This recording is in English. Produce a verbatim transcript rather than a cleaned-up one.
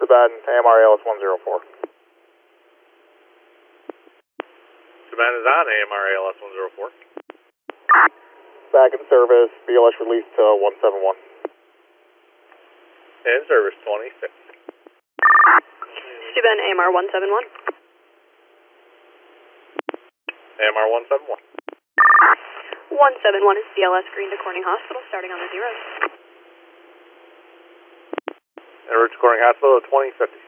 Suban, A M R A L S one zero four. Suban is on A M R A L S one zero four. Back in service, B L S release to one seven one. In service, twenty-six. Suban, A M R one seven one. A M R one seven one. one seven one is C L S green to Corning Hospital, starting on the zeros. En route to Corning Hospital, twenty fifty.